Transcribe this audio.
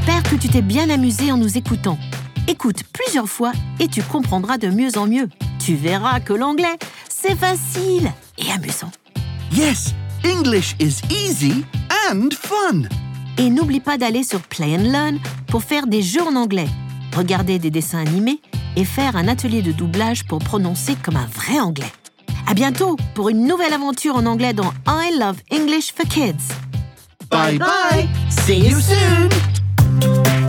J'espère que tu t'es bien amusé en nous écoutant. Écoute plusieurs fois et tu comprendras de mieux en mieux. Tu verras que l'anglais, c'est facile et amusant. Yes, English is easy and fun. Et n'oublie pas d'aller sur Play and Learn pour faire des jeux en anglais, regarder des dessins animés et faire un atelier de doublage pour prononcer comme un vrai anglais. À bientôt pour une nouvelle aventure en anglais dans I Love English for Kids. Bye bye. See you soon.